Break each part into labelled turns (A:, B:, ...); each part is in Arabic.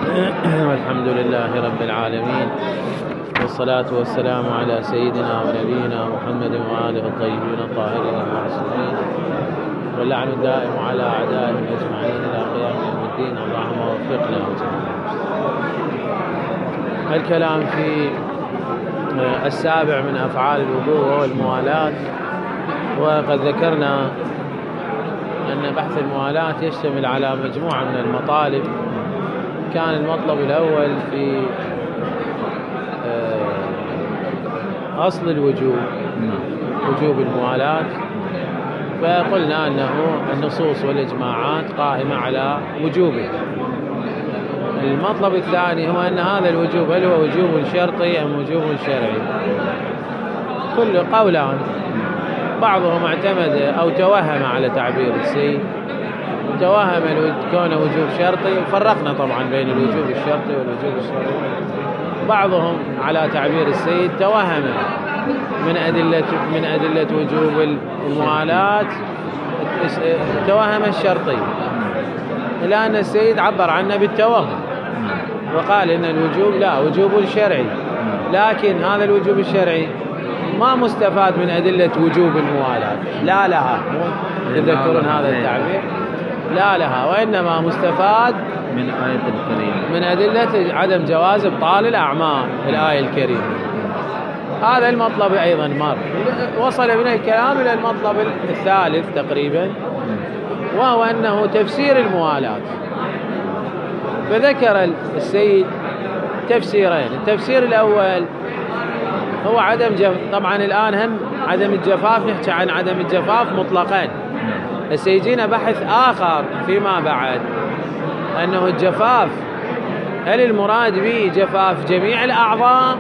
A: والحمد لله رب العالمين، والصلاة والسلام على سيدنا ونبينا محمد وآله الطيبين الطاهرين المعصومين، واللعن الدائم على أعدائهم أجمعين إلى قيام يوم الدين. اللهم وفقنا وجميعا. الكلام في السابع من أفعال الوضوء وهو الموالاة، وقد ذكرنا أن بحث الموالاة يشتمل على مجموعة من المطالب. كان المطلب الأول في أصل الوجوب، وجوب الموالاة، فقلنا أنه النصوص والإجماعات قائمة على وجوبه. المطلب الثاني هو أن هذا الوجوب هل هو وجوب شرطي أم وجوب شرعي؟ كل قولان، بعضهم اعتمد أو توهم على تعبير السيد، توهم كونه وجوب شرطي، وفرقنا طبعا بين الوجوب الشرطي والوجوب الشرعي. بعضهم على تعبير السيد توهم من أدلة وجوب الموالاة توهم الشرطي، إلا أن السيد عبر عنه بالتوهم وقال إن الوجوب لا وجوب شرعي، لكن هذا الوجوب الشرعي ما مستفاد من أدلة وجوب الموالاة، لا لها، تذكرون هذا التعبير، لا لها، وإنما مستفاد
B: من آية الكريمة،
A: من أدلة عدم جواز إبطال الأعمال الآية الكريمة. هذا المطلب أيضا مر. وصل بنا الكلام إلى المطلب الثالث تقريبا، وهو أنه تفسير الموالاة. فذكر السيد تفسيرين. التفسير الأول هو طبعا الآن هم عدم الجفاف، نحكي عن عدم الجفاف مطلقا، سيجينا بحث آخر فيما بعد أنه الجفاف هل المراد به جفاف جميع الأعضاء،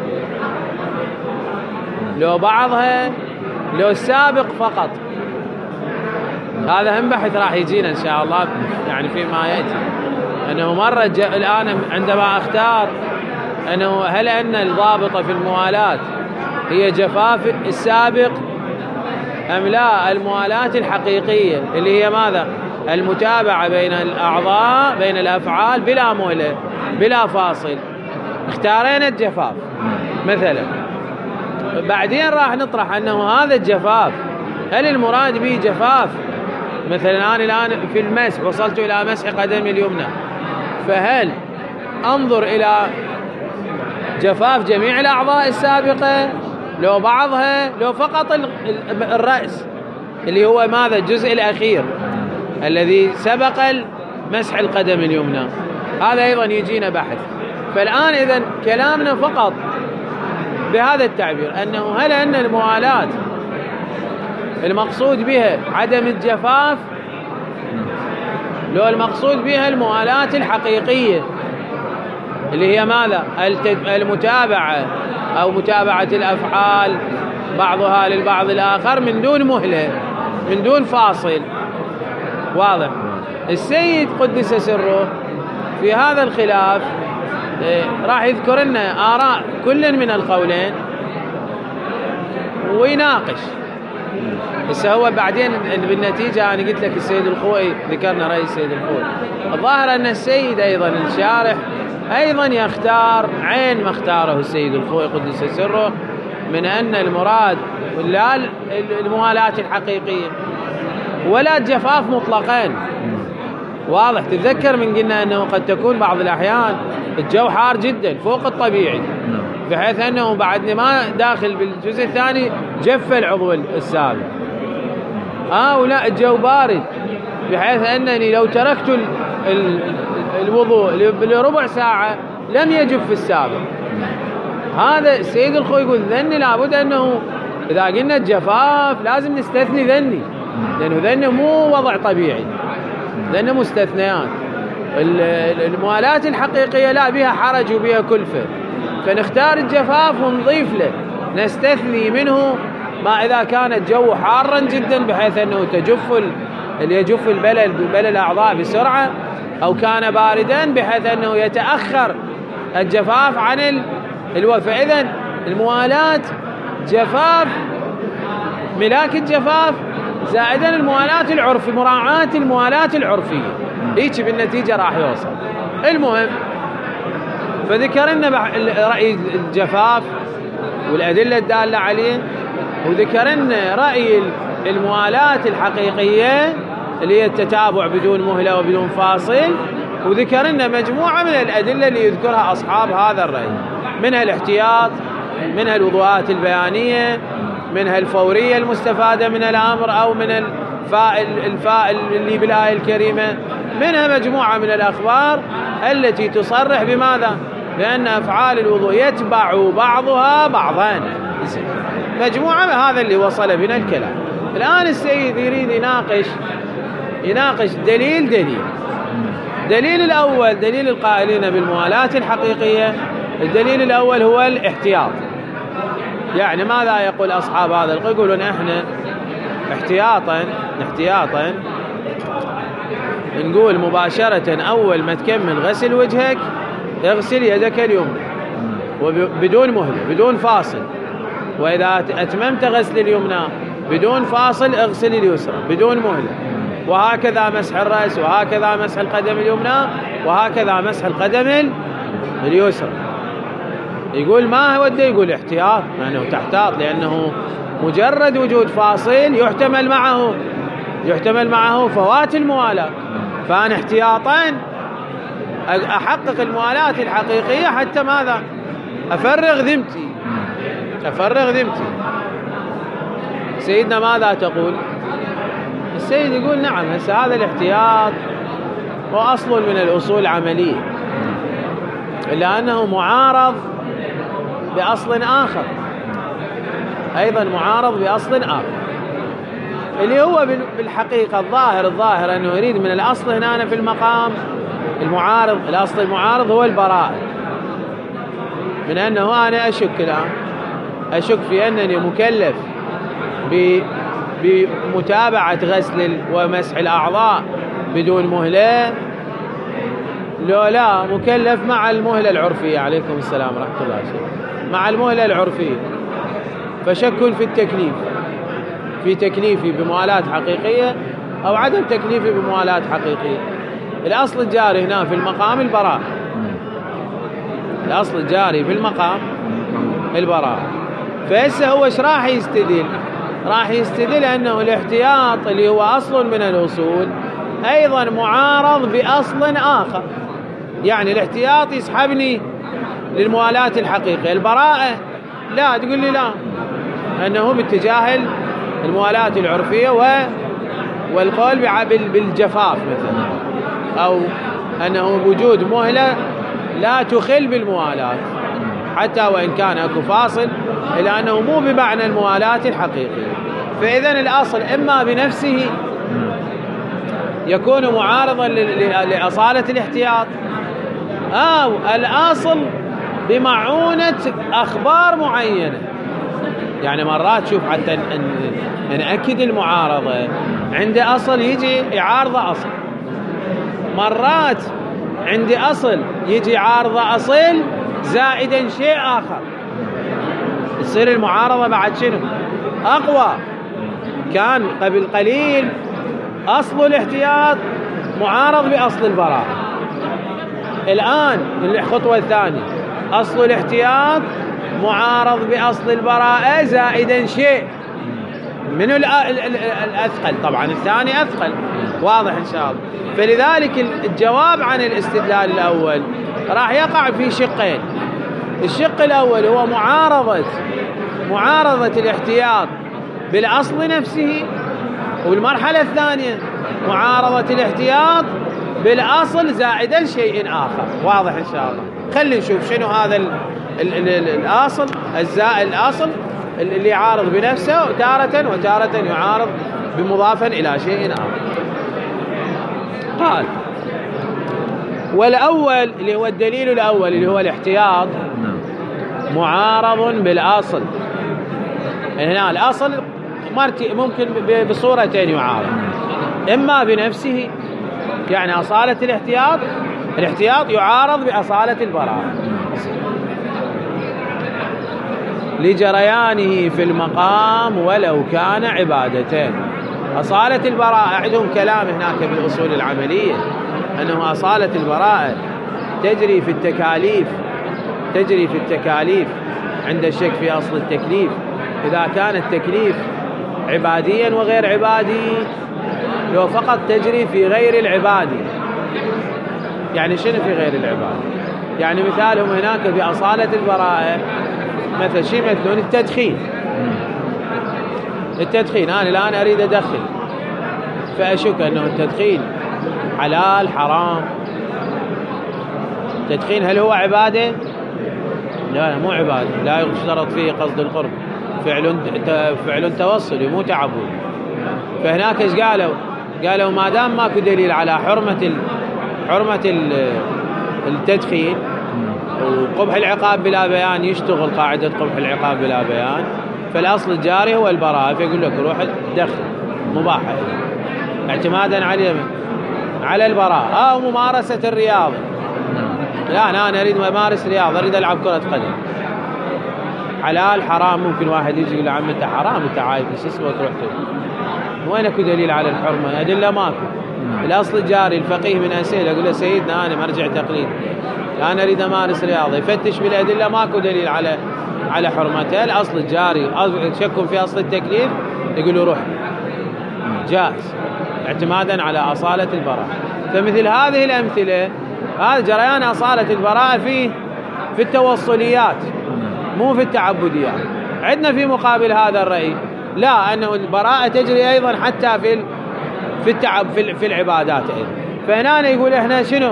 A: لو بعضها، لو السابق فقط. هذا هم بحث راح يجينا إن شاء الله يعني فيما يأتي، أنه مرة الآن عندما أختار أنه هل أن الضابطة في الموالاة هي جفاف السابق أم لا الموالاة الحقيقية اللي هي ماذا؟ المتابعة بين الأعضاء بين الأفعال بلا مهلة بلا فاصل. اختارينا الجفاف مثلا، بعدين راح نطرح أنه هذا الجفاف هل المراد به جفاف مثلا أنا الآن في المسح وصلت إلى مسح قدمي اليمنى، فهل أنظر إلى جفاف جميع الأعضاء السابقة، لو بعضها، لو فقط الرأس اللي هو ماذا؟ الجزء الأخير الذي سبق مسح القدم اليمنى. هذا أيضا يجينا بحث. فالآن إذن كلامنا فقط بهذا التعبير، أنه هل أن الموالاة المقصود بها عدم الجفاف، لو المقصود بها الموالاة الحقيقية اللي هي ماذا؟ المتابعة أو متابعة الأفعال بعضها للبعض الآخر من دون مهلة من دون فاصل. واضح؟ السيد قدس سره في هذا الخلاف راح يذكر لنا آراء كل من القولين ويناقش. بس هو بعدين بالنتيجة أنا قلت لك السيد الخوئي، ذكرنا رأي السيد الخوئي، الظاهر أن السيد أيضا الشارح أيضا يختار عين ما اختاره السيد الخوئي قدس سره من أن المراد لا الموالاة الحقيقية ولا الجفاف مطلقين. واضح؟ تتذكر من قلنا أنه قد تكون بعض الأحيان الجو حار جدا فوق الطبيعي، بحيث أنه بعد ما داخل بالجزء الثاني جف العضو السابق، ولا الجو بارد بحيث أنني لو تركت الوضوء لربع ساعة لم يجف السابق. هذا السيد الخوئي يقول ذني لابد أنه إذا قلنا الجفاف لازم نستثني ذني، لأنه ذني مو وضع طبيعي، ذني مستثنيات. الموالاة الحقيقية لا بها حرج وبها كلفة، فنختار الجفاف ونضيف له، نستثني منه ما إذا كان الجو حارا جدا بحيث أنه يجف البلل الأعضاء بسرعة، أو كان باردا بحيث أنه يتأخر الجفاف عن الوفاء. إذن الموالاة جفاف، ملاك الجفاف زائدا الموالاة العرفية، مراعاة الموالاة العرفية، هيك بالنتيجة راح يوصل. المهم فذكر لنا رأي الجفاف والأدلة الدالة عليه، وذكر لنا رأي الموالاة الحقيقية اللي هي التتابع بدون مهلة وبدون فاصل، وذكر لنا مجموعة من الأدلة اللي يذكرها أصحاب هذا الرأي، منها الاحتياط، منها الوضوءات البيانية، منها الفورية المستفادة من الأمر أو من الفاء اللي بالآية الكريمة، منها مجموعة من الأخبار التي تصرح بماذا؟ بأن أفعال الوضوء يتبع بعضها بعضا. مجموعة هذا اللي وصل بنا الكلام. الآن السيد يريد يناقش دليل الأول، دليل القائلين بالموالاة الحقيقية. الدليل الأول هو الاحتياط. يعني ماذا يقول أصحاب هذا القول؟ يقولون احنا احتياطا نقول مباشرة أول ما تكمل غسل وجهك اغسل يدك اليمنى وبدون مهلة بدون فاصل، وإذا أتممت غسل اليمنى بدون فاصل اغسل اليسرى بدون مهلة، وهكذا مسح الرأس، وهكذا مسح القدم اليمنى، وهكذا مسح القدم اليسرى. يقول ما هو ده؟ يقول احتياط، لأنه تحتاط، لأنه مجرد وجود فاصل يحتمل معه فوات الموالاة، فأنا احتياطا أحقق الموالاة الحقيقية حتى ماذا؟ أفرغ ذمتي. سيدنا ماذا تقول؟ السيد يقول نعم، هذا الاحتياط هو أصل من الأصول العملية، إلا أنه معارض بأصل آخر، أيضا معارض بأصل آخر، اللي هو بالحقيقة الظاهر أنه يريد من الأصل هنا في المقام المعارض. الأصل المعارض هو البراءة، من أنه أنا أشك في أنني مكلف بمتابعة غسل ومسح الأعضاء بدون مهلة، لا مكلف مع المهلة العرفية. عليكم السلام ورحمة الله وبركاته. مع المهلة العرفية، فشك في تكليفي بموالاة حقيقية أو عدم تكليفي بموالاة حقيقية. الأصل الجاري هنا في المقام البراءة، الأصل الجاري في المقام البراءة. فهسه هو ايش راح يستدل؟ راح يستدل أنه الاحتياط اللي هو أصل من الأصول أيضا معارض بأصل آخر. يعني الاحتياط يسحبني للموالاة الحقيقية، البراءة لا، تقول لي لا، أنه باتجاه الموالاة العرفية والقول بالجفاف مثلا، أو أنه وجود مهلة لا تخل بالموالاة حتى وإن كان أكو فاصل، إلا أنه مو بمعنى الموالاة الحقيقية. فإذن الأصل إما بنفسه يكون معارضا لأصالة الاحتياط، أو الأصل بمعونة أخبار معينة. يعني مرات شوف حتى نأكد المعارضة، عندي أصل يجي يعارض أصل، مرات عندي أصل يجي يعارض أصل زائدا شيء آخر، تصير المعارضة بعد شنو؟ أقوى. كان قبل قليل أصل الاحتياط معارض بأصل البراءة، الآن الخطوة الثانية أصل الاحتياط معارض بأصل البراءة زائدا شيء. من الأثقل؟ طبعا الثاني أثقل، واضح إن شاء الله. فلذلك الجواب عن الاستدلال الأول راح يقع في شقين. الشق الأول هو معارضة الاحتياط بالأصل نفسه، والمرحلة الثانية معارضة الاحتياط بالأصل زائدا شيء آخر، واضح إن شاء الله. خلينا نشوف شنو هذا الأصل الزائد، الأصل اللي يعارض بنفسه وتارة يعارض بمضافا إلى شيء آخر. قال والأول اللي هو الدليل الأول اللي هو الاحتياط معارض بالأصل. هنا الأصل ممكن بصورتين يعارض، إما بنفسه يعني أصالة الاحتياط يعارض بأصالة البراءة لجريانه في المقام ولو كان عبادتين. أصالة البراءة عندهم كلام هناك بالأصول العملية، أنه أصالة البراءة تجري في التكاليف تجري في التكاليف عند الشك في أصل التكليف. إذا كان التكليف عباديا وغير عبادي، لو فقط تجري في غير العبادي. يعني شنو في غير العبادي؟ يعني مثالهم هناك في أصالة البراءة مثل شيء مثلون التدخين. أنا الآن أريد أدخن، فأشك أنه التدخين حلال حرام. التدخين هل هو عبادة؟ لا مو عبادة، لا يشترط فيه قصد القرب، فعل توصلي مو تعبد. فهناك ايش قالوا ما دام ماكو دليل على حرمة التدخين وقبح العقاب بلا بيان، يشتغل قاعدة قبح العقاب بلا بيان، فالأصل الجاري هو البراءة. فيقول لك روح دخل مباحة اعتمادا على البراءة. أو ممارسة الرياضة، لا أنا أريد أمارس رياضة، أريد ألعب كرة قدم، حلال حرام. ممكن واحد يجي يقول عم أنت حرام، أنت عايز اسمه تروح وينك دليل على الحرمة؟ أدلة ماكو. الأصل الجاري الفقيه من أسئلة يقول له سيدنا أنا مرجع تقليد، أنا أريد أمارس رياضة، يفتش بالأدلة ماكو دليل على حرمته. الأصل الجاري شك في أصل التكليف يقول له روح جائز اعتمادا على أصالة البراءة. فمثل هذه الأمثلة هذا جريان أصالة البراءة في التوصليات مو في التعبديات. عندنا في مقابل هذا الرأي لا، أنه البراءة تجري أيضا حتى في العبادات أيضا. فهنا يقول إحنا شنو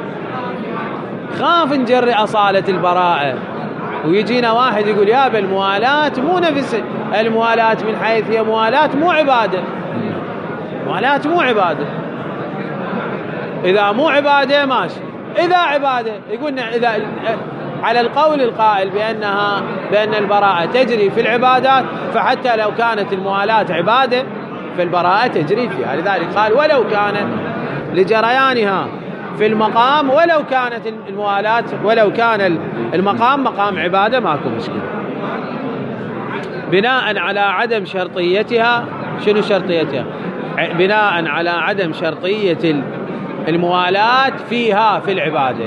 A: خاف نجري أصالة البراءة ويجينا واحد يقول يا بالموالاة مو نفس الموالاة من حيث هي موالاة مو عبادة. موالاة مو عبادة، إذا مو عبادة ماشي، إذا عبادة يقولنا إذا على القول القائل بأن البراءة تجري في العبادات، فحتى لو كانت الموالاة عبادة فالبراءة تجري فيها. لذلك قال ولو كان لجريانها في المقام، ولو كانت الموالاة ولو كان المقام مقام عبادة ماكو مشكلة. بناء على عدم شرطيتها. شنو شرطيتها؟ بناء على عدم شرطية الموالاة فيها في العبادة،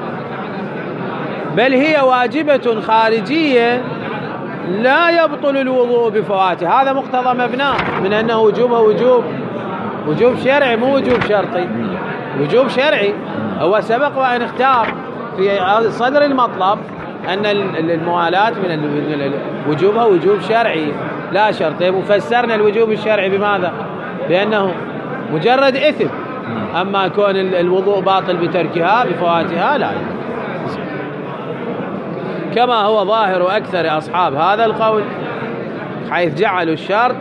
A: بل هي واجبة خارجية لا يبطل الوضوء بفواتها. هذا مقتضى مبناه من أنه وجوبها وجوب شرعي مو وجوب شرطي، وجوب شرعي. هو سبق وأن اختار في صدر المطلب أن الموالاة من وجوبها وجوب شرعي لا شرطي، وفسرنا الوجوب الشرعي بماذا؟ بأنه مجرد إثم، أما كون الوضوء باطل بتركها بفواتها لا. كما هو ظاهر أكثر أصحاب هذا القول، حيث جعلوا الشرط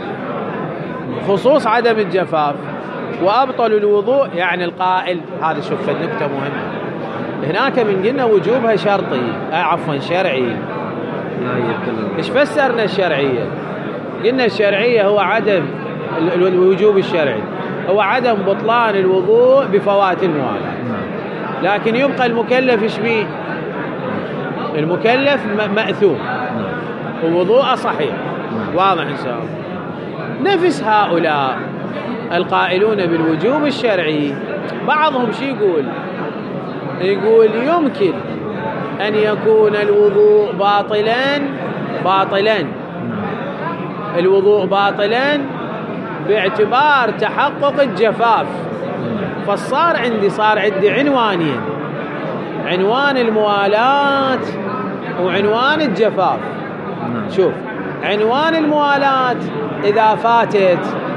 A: خصوص عدم الجفاف وأبطلوا الوضوء. يعني القائل هذا شوف النكتة مهمة هناك من قلنا وجوبها شرطي عفوا شرعي. إيش فسرنا الشرعية؟ قلنا الشرعية هو عدم الوجوب الشرعي هو عدم بطلان الوضوء بفوات الموالاة، لكن يبقى المكلف إيش بيه؟ المكلف مأثوم ووضوء صحيح. واضح إن شاء الله. نفس هؤلاء القائلون بالوجوب الشرعي بعضهم شي يقول يمكن أن يكون الوضوء باطلا الوضوء باطلا باعتبار تحقق الجفاف. فصار عندي عنوانين، عنوان الموالاة وعنوان الجفاف. شوف عنوان الموالاة إذا فاتت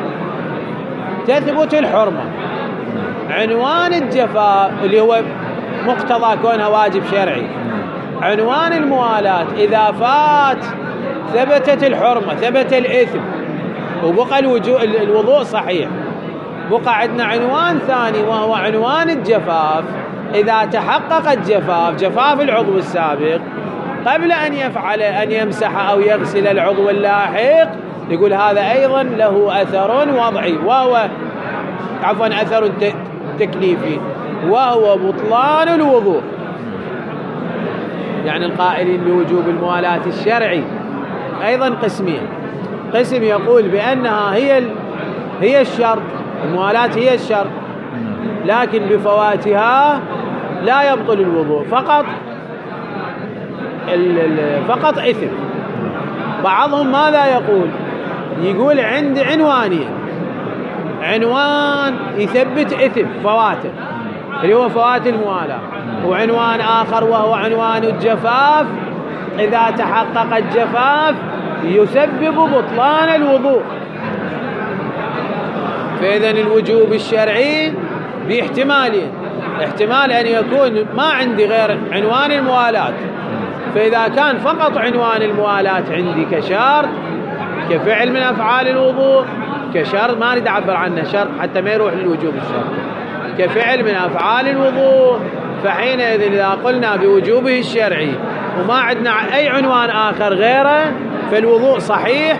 A: تثبت الحرمة، عنوان الجفاف اللي هو مقتضى كونها واجب شرعي، عنوان الموالاة إذا فات ثبتت الحرمة ثبت الإثم وبقى الوضوء صحيح. بقى عندنا عنوان ثاني وهو عنوان الجفاف. إذا تحقق الجفاف جفاف العضو السابق قبل أن يمسح أو يغسل العضو اللاحق، يقول هذا أيضا له أثر وضعي وهو أثر تكليفي وهو بطلان الوضوء. يعني القائلين بوجوب الموالاة الشرعي أيضا قسمين، قسم يقول بأنها هي الشرط، الموالاة هي الشرط، لكن بفواتها لا يبطل الوضوء، فقط فقط إثم. بعضهم ماذا يقول عندي عنوانين، عنوان يثبت إثم فواته اللي هو فوات الموالاة، وعنوان آخر وهو عنوان الجفاف، إذا تحقق الجفاف يسبب بطلان الوضوء. فإذن الوجوب الشرعي باحتمالين، احتمال أن يكون ما عندي غير عنوان الموالاة، فإذا كان فقط عنوان الموالاة عندي كشرط كفعل من أفعال الوضوء، كشرط ما أريد أعبر عنه شرط حتى ما يروح للوجوب الشرعي، كفعل من أفعال الوضوء، فحينئذ إذا قلنا بوجوبه الشرعي وما عندنا أي عنوان آخر غيره فالوضوء صحيح،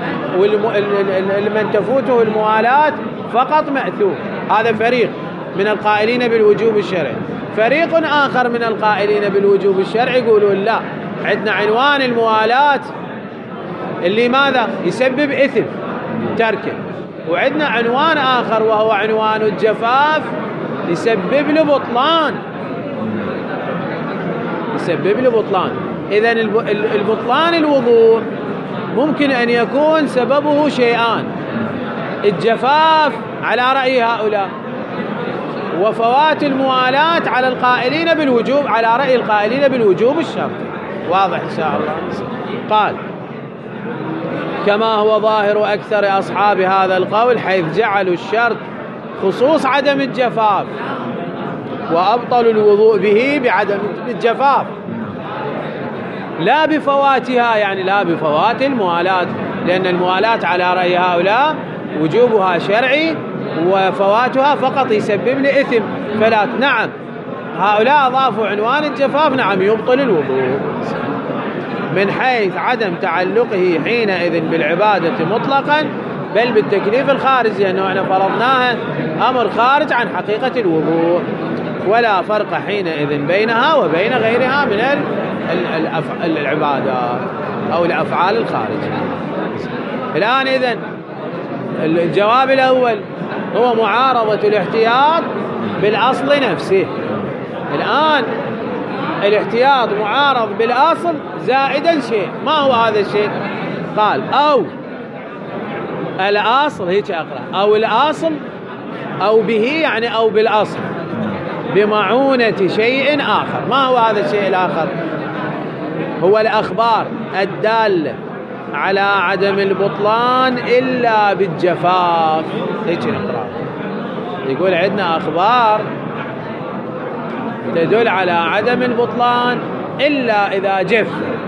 A: ومن تفوته الموالاة فقط مأثوم. هذا فريق من القائلين بالوجوب الشرعي. فريق آخر من القائلين بالوجوب الشرعي يقولون لا، عندنا عنوان الموالاة اللي ماذا يسبب إثم تركه، وعندنا عنوان آخر وهو عنوان الجفاف يسبب له بطلان، يسبب له بطلان. إذن البطلان الوضوء ممكن أن يكون سببه شيئان: الجفاف على رأي هؤلاء، وفوات الموالاة على القائلين بالوجوب، على رأي القائلين بالوجوب الشرطي. واضح إن شاء الله. قال: كما هو ظاهر أكثر أصحاب هذا القول، حيث جعلوا الشرط خصوص عدم الجفاف وأبطلوا الوضوء به بعدم الجفاف لا بفواتها، يعني لا بفوات الموالاة، لأن الموالاة على رأي هؤلاء وجوبها شرعي وفواتها فقط يسبب لي إثم. فلا، نعم هؤلاء أضافوا عنوان الجفاف، نعم يبطل الوضوء من حيث عدم تعلقه حينئذ بالعبادة مطلقا، بل بالتكليف الخارجي، لأنه احنا فرضناها أمر خارج عن حقيقة الوضوء، ولا فرق حينئذ بينها وبين غيرها من العبادات أو الأفعال الخارجية. الآن إذن الجواب الأول هو معارضة الاحتياط بالأصل نفسه. الآن الاحتياط معارض بالأصل زائدا شيء، ما هو هذا الشيء؟ قال: أو الأصل، هيك أقرأ، أو الأصل أو به، يعني أو بالأصل بمعونة شيء آخر. ما هو هذا الشيء الآخر؟ هو الأخبار الدالة على عدم البطلان إلا بالجفاف. هيك نقرأ، يقول عندنا أخبار تدل على عدم البطلان إلا إذا جف.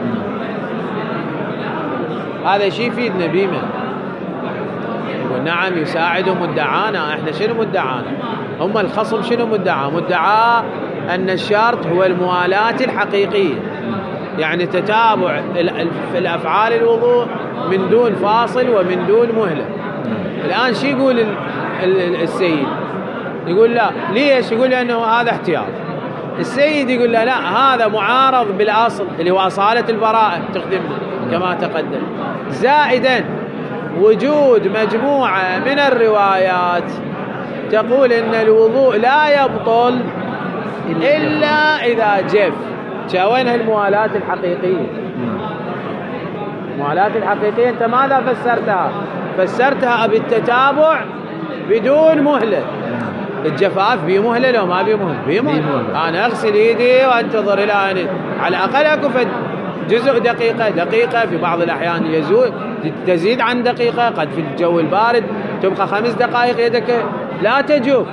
A: هذا شيء يفيدنا بما يقول نعم يساعد مدعانا. احنا شنو مدعانا؟ هم الخصم شنو مدعاه أن الشرط هو الموالاة الحقيقية، يعني تتابع في الأفعال الوضوء من دون فاصل ومن دون مهلة. الآن شو يقول السيد؟ يقول لا، ليش؟ يقول لأنه هذا احتياط. السيد يقول لا هذا معارض بالأصل اللي هو أصالة البراءة تخدمنا كما تقدم، زائدا وجود مجموعة من الروايات تقول إن الوضوء لا يبطل إلا إذا جف. وينها الموالاة الحقيقية؟ الموالاة الحقيقية أنت ماذا فسرتها؟ فسرتها بالتتابع بدون مهلة. الجفاف بمهلة لو ما بمهلة. أنا أغسل يدي وأنتظر إلى أن على الأقل أكفت جزء دقيقة، في بعض الأحيان تزيد عن دقيقة، قد في الجو البارد تبقى 5 دقائق يدك لا تجف.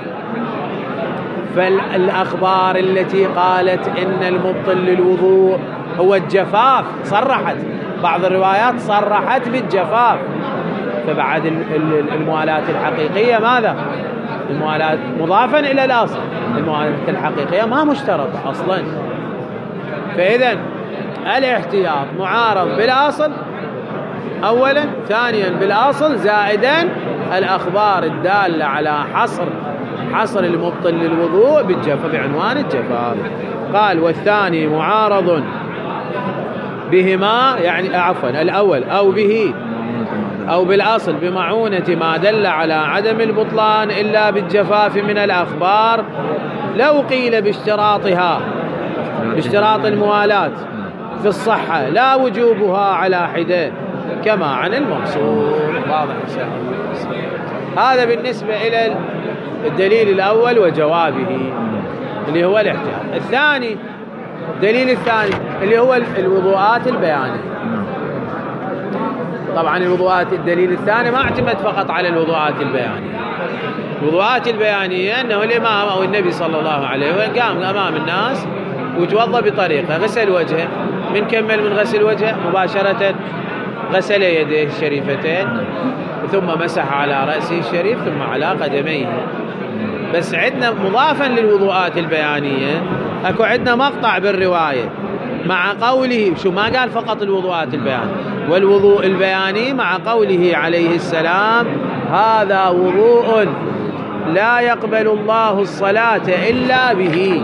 A: فالأخبار التي قالت إن المبطل للوضوء هو الجفاف صرحت، بعض الروايات صرحت بالجفاف. فبعد الموالاة الحقيقية ماذا؟ الموالاة مضافا إلى الأصل، الموالاة الحقيقية ما مشترطة أصلا. فإذا الاحتياط معارض بالأصل أولا، ثانيا بالأصل زائدا الأخبار الدالة على حصر المبطل للوضوء بالجفاف بعنوان الجفاف. قال: والثاني معارض بهما، يعني عفوا الأول أو به أو بالأصل بمعونة ما دل على عدم البطلان إلا بالجفاف من الأخبار، لو قيل باشتراط الموالاة في الصحة لا وجوبها على حدة كما عن المقصود. واضح إن شاء الله. هذا بالنسبة إلى الدليل الأول وجوابه اللي هو الاحتياط. الثاني، الدليل الثاني اللي هو الوضوءات البيانية. طبعا الدليل الثاني ما اعتمد فقط على الوضوءات البيانية. الوضوءات البيانية أنه الإمام أو النبي صلى الله عليه وسلم قام أمام الناس وتوضأ بطريقة، غسل وجهه، من كمل من غسل وجهه مباشرة غسل يديه الشريفتين ثم مسح على رأسه الشريف ثم على قدميه. بس عندنا مضافا للوضوءات البيانية أكو عندنا مقطع بالرواية مع قوله، شو ما قال فقط الوضوءات البيانية، والوضوء البياني مع قوله عليه السلام هذا وضوء لا يقبل الله الصلاة إلا به.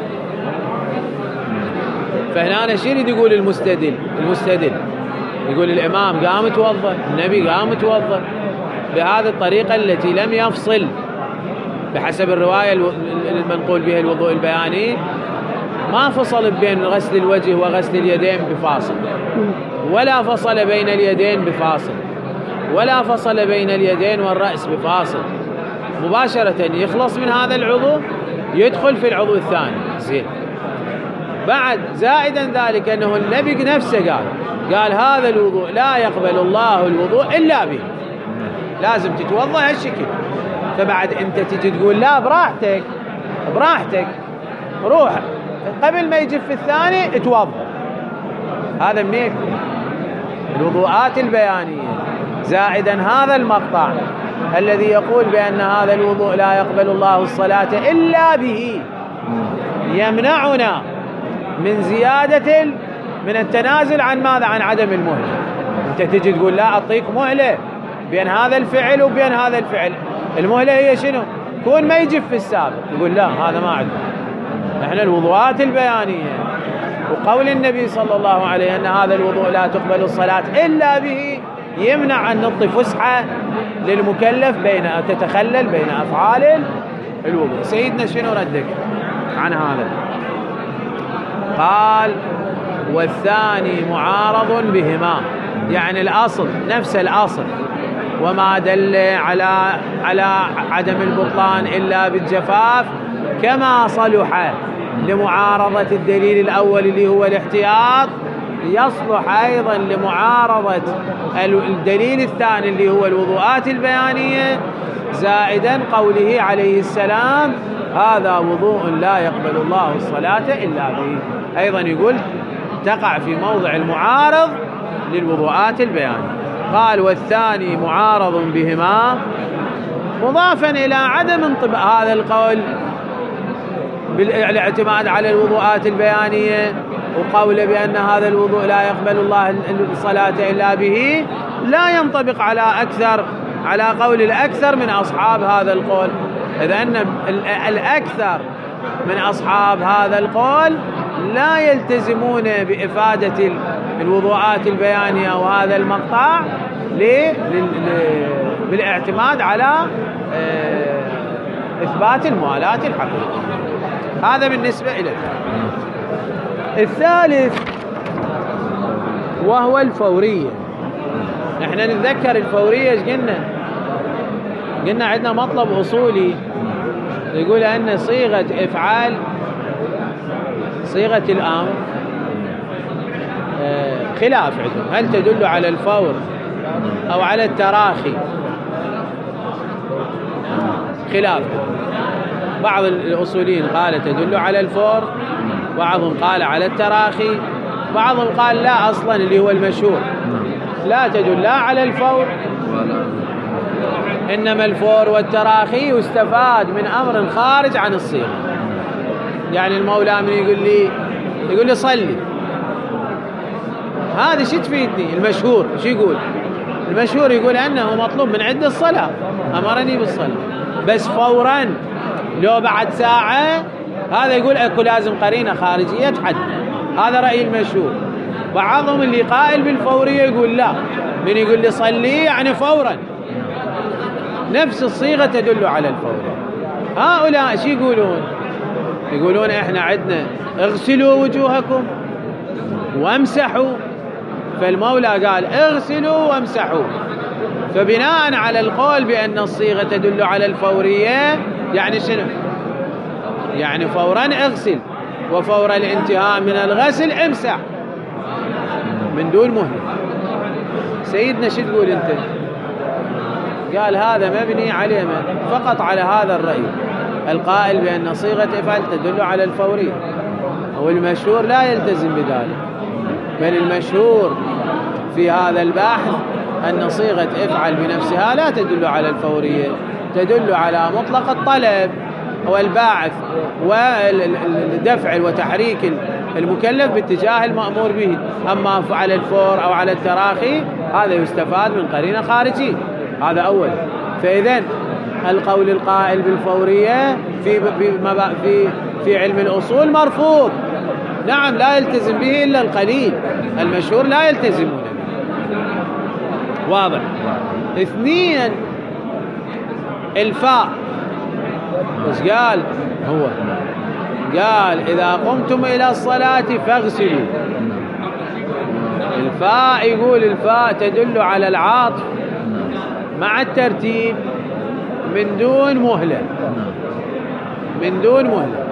A: فهنا شو يريد يقول المستدل يقول الإمام قام توضأ، النبي قام توضأ بهذه الطريقة التي لم يفصل بحسب الرواية المنقول بها الوضوء البياني، ما فصل بين غسل الوجه وغسل اليدين بفاصل، ولا فصل بين اليدين بفاصل، ولا فصل بين اليدين والرأس بفاصل، مباشرة يخلص من هذا العضو يدخل في العضو الثاني. زين. بعد زائدا ذلك أنه النبي نفسه قال هذا الوضوء لا يقبل الله الوضوء إلا به، لازم تتوضأ هالشكل. فبعد أنت تجي تقول لا براحتك روح قبل ما يجي في الثاني اتوضأ. هذا منين؟ الوضوءات البيانية زائدا هذا المقطع الذي يقول بأن هذا الوضوء لا يقبل الله الصلاة إلا به يمنعنا من زيادة من التنازل عن ماذا؟ عن عدم المهلة. أنت تجي تقول لا أعطيك مهلة بين هذا الفعل وبين هذا الفعل، المهلة هي شنو؟ كون ما يجف في السابق. يقول لا هذا ما عندنا، احنا الوضوءات البيانية وقول النبي صلى الله عليه أن هذا الوضوء لا تقبل الصلاة إلا به يمنع أن نعطي فسحة للمكلف بين تتخلل بين أفعال الوضوء. سيدنا شنو ردك عن هذا؟ قال والثاني معارض بهما، يعني الأصل نفس الأصل، وما دل على عدم البطلان إلا بالجفاف كما صلح لمعارضة الدليل الأول اللي هو الاحتياط، يصلح أيضا لمعارضة الدليل الثاني اللي هو الوضوءات البيانية، زائدا قوله عليه السلام هذا وضوء لا يقبل الله الصلاة إلا به. أيضا يقول تقع في موضع المعارض للوضوءات البيانية. قال والثاني معارض بهما، مضافا إلى عدم انطباق هذا القول بالاعتماد على الوضوءات البيانية وقول بأن هذا الوضوء لا يقبل الله الصلاة إلا به، لا ينطبق على قول الأكثر من أصحاب هذا القول. إذا أن الأكثر من أصحاب هذا القول لا يلتزمون بإفادة الوضوءات البيانية وهذا المقطع بالاعتماد على إثبات الموالاة الحقيقية. هذا بالنسبة إلى الثالث وهو الفورية. نحن نتذكر الفورية ايش قلنا عندنا مطلب أصولي يقول أن صيغة إفعال صيغة الأمر خلاف عندهم، هل تدل على الفور أو على التراخي؟ خلاف. بعض الأصوليين قال تدل على الفور، بعضهم قال على التراخي، بعضهم قال لا أصلا اللي هو المشهور لا تدل لا على الفور، إنما الفور والتراخي يستفاد من أمر خارج عن الصيغة. يعني المولى من يقول لي صلي، هذه شو تفيدني؟ المشهور شو يقول؟ المشهور يقول أنه مطلوب من عند الصلاة، أمرني بالصلاة، بس فورا لو بعد ساعة هذا يقول أكو لازم قرينة خارجية تحدد. هذا رأي المشهور. بعضهم اللي قائل بالفورية يقول لا، من يقول لي صلي يعني فورا، نفس الصيغة تدل على الفور. هؤلاء شو يقولون؟ يقولون احنا عندنا اغسلوا وجوهكم وامسحوا، فالمولى قال اغسلوا وامسحوا. فبناء على القول بأن الصيغة تدل على الفورية، يعني شنو؟ يعني فورا اغسل، وفور الانتهاء من الغسل امسح من دون مهلة. سيدنا شو تقول انت؟ قال هذا مبني عليه فقط على هذا الرأي القائل بأن صيغة افعل تدل على الفورية، والمشهور لا يلتزم بذلك، بل المشهور في هذا البحث أن صيغة افعل بنفسها لا تدل على الفورية، تدل على مطلق الطلب والباعث والدفع وتحريك المكلف باتجاه المأمور به. أما على الفور أو على التراخي هذا يستفاد من قرينة خارجية. هذا أول. فإذن القول القائل بالفورية في علم الأصول مرفوض، نعم لا يلتزم به إلا القليل، المشهور لا يلتزمون به. واضح. اثنين، الفاء وش قال؟ هو قال إذا قمتم إلى الصلاة فاغسلوا. الفاء يقول الفاء تدل على العطف مع الترتيب من دون مهلة، من دون مهلة.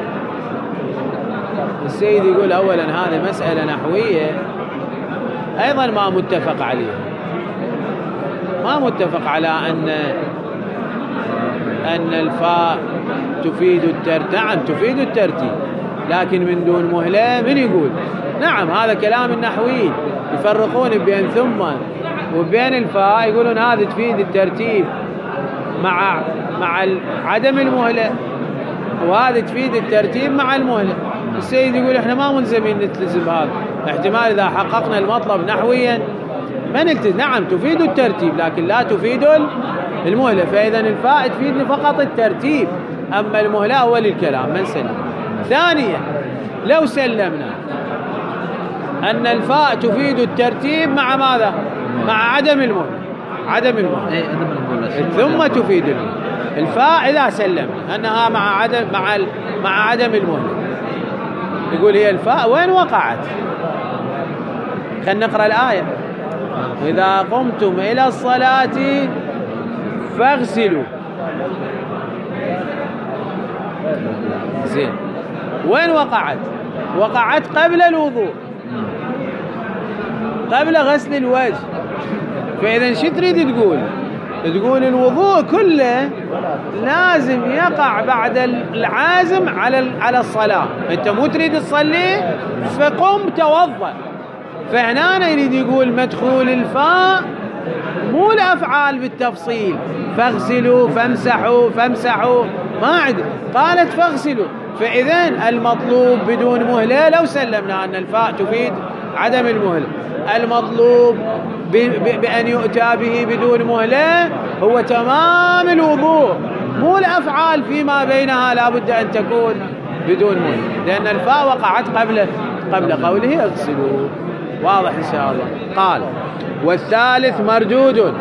A: السيد يقول أولا هذه مسألة نحوية أيضا ما متفق عليها، ما متفق على أن الفاء تفيد الترتيب. نعم تفيد الترتيب لكن من دون مهلة. من يقول؟ نعم هذا كلام النحويين يفرقون بين ثم وبين الفاء، يقولون هذا تفيد الترتيب مع عدم المهلة، وهذا تفيد الترتيب مع المهلة. السيد يقول احنا ما ملزمين نلتزم هذا، احتمال إذا حققنا المطلب نحويا ما نلتزم. نعم تفيد الترتيب لكن لا تفيد المهلة، فإذا الفاء تفيد فقط الترتيب، أما المهلة أول الكلام من سلم. ثانيا، لو سلمنا أن الفاء تفيد الترتيب مع ماذا؟ مع عدم المهلة، عدم المهلة ثم تفيد المهلة. الفاء إذا سلمنا أنها مع عدم المهلة، يقول هي الفاء وين وقعت؟ خلينا نقرأ الآية. إذا قمتم إلى الصلاة فاغسلوا. زين، وين وقعت؟ وقعت قبل الوضوء، قبل غسل الوجه. فإذا شو تريد تقول؟ تقول الوضوء كله لازم يقع بعد العازم على الصلاة. انت مو تريد تصلي فقم توضأ. فهنا يريد يقول مدخول الفاء مو الأفعال بالتفصيل، فاغسلوا فامسحوا ما عندي، قالت فاغسلوا. فإذن المطلوب بدون مهلة، لو سلمنا أن الفاء تفيد عدم المهلة، المطلوب بأن يؤتى به بدون مهلة هو تمام الوضوء، مو الأفعال فيما بينها لا بد أن تكون بدون مهلة، لأن الفاء وقعت قبل قوله اغسلوا. واضح إن شاء الله. قال والثالث مردود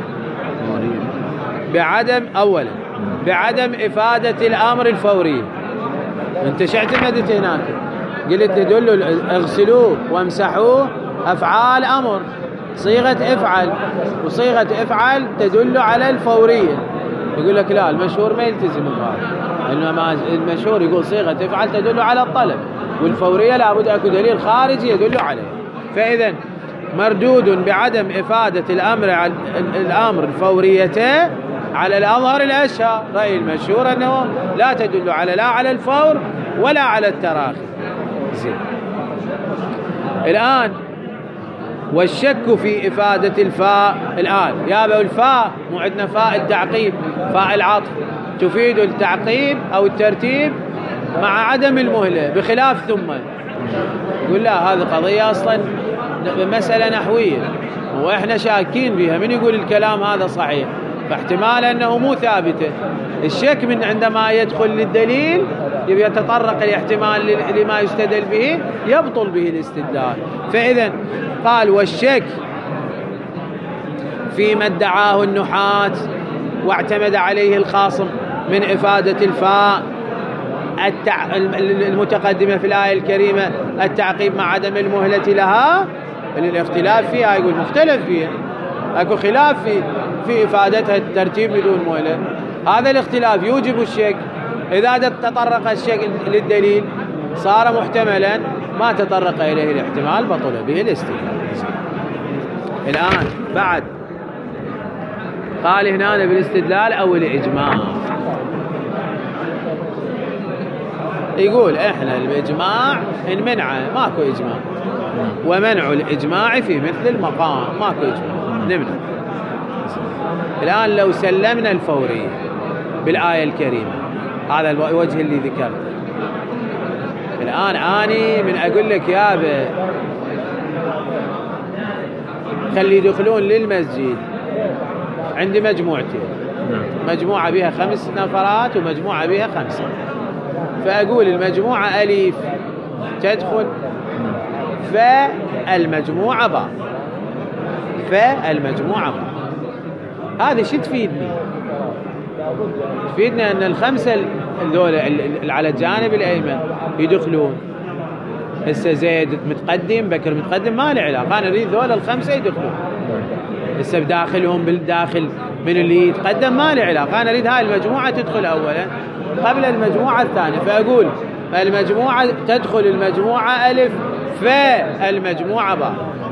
A: بعدم إفادة الأمر الفوري. انت شو اعتمدت هناك؟ قلت تدل اغسلوا وامسحوا أفعال أمر، صيغة افعل، وصيغة افعل تدل على الفورية. يقول لك لا، المشهور ما يلتزم بهذا، إنما المشهور يقول صيغة افعل تدل على الطلب، والفورية لابد أكو دليل خارجي يدل عليه. فإذا مردود بعدم إفادة الأمر الفورية على الأظهر الأشهر، رأي المشهور أنه لا تدل لا على الفور ولا على التراخي. زين. الآن والشك في إفادة الفاء. الآن يا الفاء مو عندنا فاء التعقيب، فاء العطف تفيد التعقيب أو الترتيب مع عدم المهلة بخلاف ثم. يقول لا، هذه قضية أصلا مسألة نحوية وإحنا شاكين بها. من يقول الكلام هذا صحيح؟ فاحتمال أنه مو ثابتة. الشك من عندما يدخل للدليل يتطرق الاحتمال لما يستدل به يبطل به الاستدلال. فإذا قال والشك فيما ادعاه النحاة، واعتمد عليه الخاصم من إفادة الفاء المتقدمة في الآية الكريمة التعقيب مع عدم المهلة لها، الاختلاف فيها يقول مختلف فيها، اكو خلاف في إفادتها الترتيب بدون مهلة. هذا الاختلاف يوجب الشك. إذا تطرق الشك للدليل صار محتملا، ما تطرق إليه الاحتمال بطل به الاستدلال. الآن بعد قال هنا بالاستدلال أو الإجماع، يقول إحنا الإجماع إن منع ماكو إجماع، ومنع الإجماع في مثل المقام ماكو إجماع نمنع. الآن لو سلمنا الفورية بالآية الكريمة، هذا الوجه اللي ذكرته. الآن أني من أقول لك يابا خلي يدخلون للمسجد، عندي مجموعتين، مجموعة بها 5 نفرات ومجموعة بها 5، فأقول المجموعة ألف تدخل فالمجموعة باء، فالمجموعة باء. هذا شو تفيدني؟ تفيدنا أن ال5 الذول على الجانب الأيمن يدخلون. هسه زيد متقدم، بكر متقدم، ما له علاقة، أنا أريد ذول ال5 يدخلون. هسه بداخلهم بالداخل من اللي يتقدم ما له علاقة، أنا أريد هاي المجموعة تدخل أولا قبل المجموعة الثانية، فأقول المجموعة تدخل المجموعة ألف فالمجموعة باء.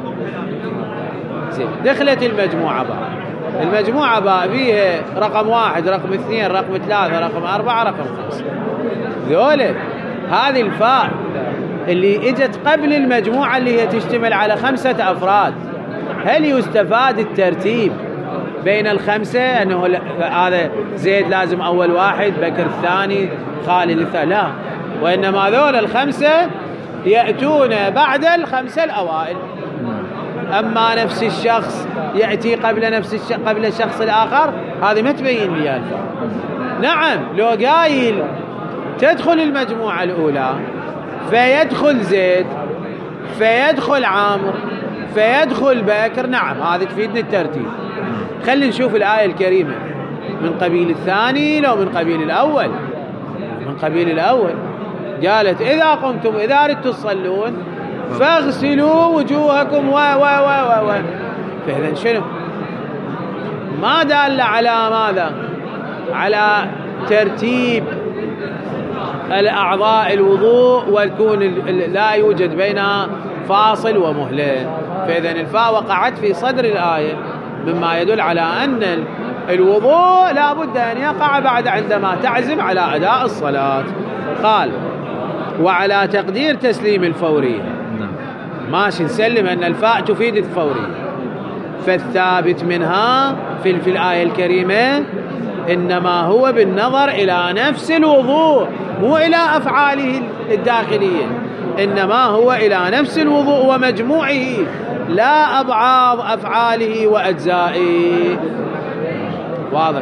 A: زين، دخلت المجموعة باء، المجموعة باء فيها رقم 1 رقم 2 رقم 3 رقم 4 رقم 5. ذولا هذه الفاء اللي اجت قبل المجموعة اللي هي تشتمل على 5 أفراد، هل يستفاد الترتيب بين ال5 أنه هذا زيد لازم أول واحد، بكر الثاني، خالد الثاني؟ لا، وإنما ذول ال5 يأتون بعد ال5 الأوائل. أما نفس الشخص يأتي قبل الشخص الآخر، هذه ما تبين لي الفاء. نعم، لو قايل تدخل المجموعة الأولى فيدخل زيد فيدخل عامر فيدخل بكر، نعم هذه تفيدني الترتيب. خلينا نشوف الآية الكريمة من قبيل الثاني لو من قبيل الأول. من قبيل الأول قالت إذا قمتم إذا أردتم تصلون فاغسلوا وجوهكم فإذا شنو؟ ما دل على ماذا؟ على ترتيب الأعضاء الوضوء ويكون لا يوجد بينها فاصل ومهلة. فإذا الفاء وقعت في صدر الآية، مما يدل على أن الوضوء لا بد أن يقع بعد عندما تعزم على أداء الصلاة. قال وعلى تقدير تسليم الفورية، ماشي نسلم أن الفاء تفيد الفورية، فالثابت منها في الآية الكريمة إنما هو بالنظر إلى نفس الوضوء، مو إلى أفعاله الداخلية، إنما هو إلى نفس الوضوء ومجموعه، لا أبعاض أفعاله وأجزائه. واضح؟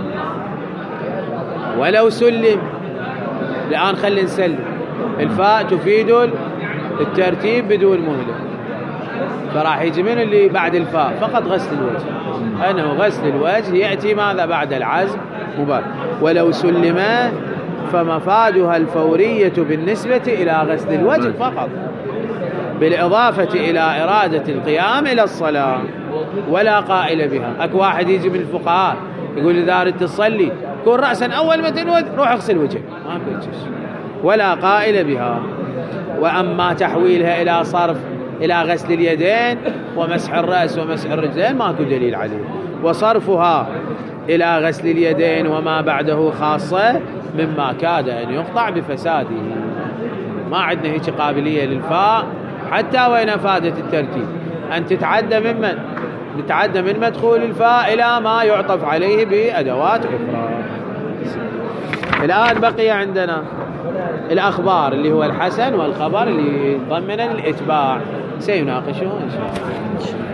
A: ولو سلم، الآن خلي نسلم، الفاء تفيد الترتيب بدون مهلة، فراح يجي من اللي بعد الفاء فقط غسل الوجه، أنه غسل الوجه يأتي ماذا بعد العزم مباشر. ولو سلم فمفادها الفورية بالنسبة إلى غسل الوجه فقط، بالإضافة إلى إرادة القيام إلى الصلاة، ولا قائل بها. أكو واحد يجي من الفقهاء يقول إذا أردت تصلي كون رأسا أول ما تنود روح اغسل وجهك، ما بيجيش، ولا قائل بها. وأما تحويلها إلى صرف إلى غسل اليدين ومسح الرأس ومسح الرجلين ماكو دليل عليه، وصرفها إلى غسل اليدين وما بعده خاصة مما كاد أن يقطع بفساده. ما عندنا هيك قابلية للفاء حتى وإن أفادت الترتيب أن تتعدى من مدخول الفاء إلى ما يعطف عليه بأدوات أخرى. الآن بقي عندنا الأخبار اللي هو الحسن والخبر اللي ضمن الإتباع، سيناقشه إن شاء الله.